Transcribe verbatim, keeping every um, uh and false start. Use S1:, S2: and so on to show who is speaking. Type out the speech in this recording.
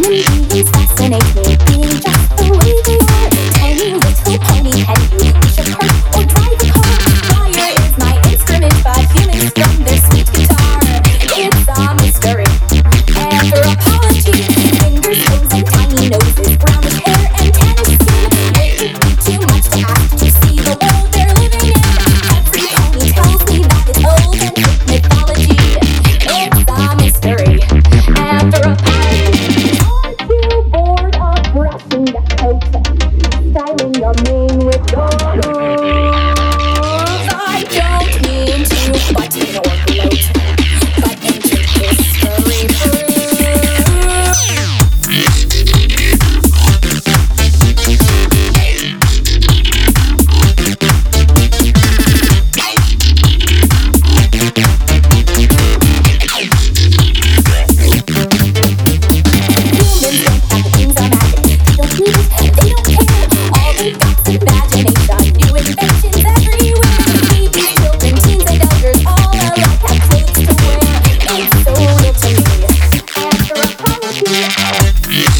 S1: Human beings fascinate me, being just the way they are. Tiny little pony, can you reach a park or drive a car? Fire is my instrument, but humans strum their sweet guitar. It's a mystery. Anthropology, fingers, toes, and tiny noses, brownish hair and tannish skin. It would be too much to ask to see the world they're living in. Every pony tells me that it's old and fake mythology. It's a mystery. Anthropology. Aren't you bored of brushing the coat, styling your mane with gold? I don't mean to button or gloat, but ancient history proves humans don't have the things of magic. They don't need it, they don't care. All they've got's imagination, new inventions everywhere. Babies, children, teens, and elders, all alike have clothes to wear. It's so real to me. Anthropology.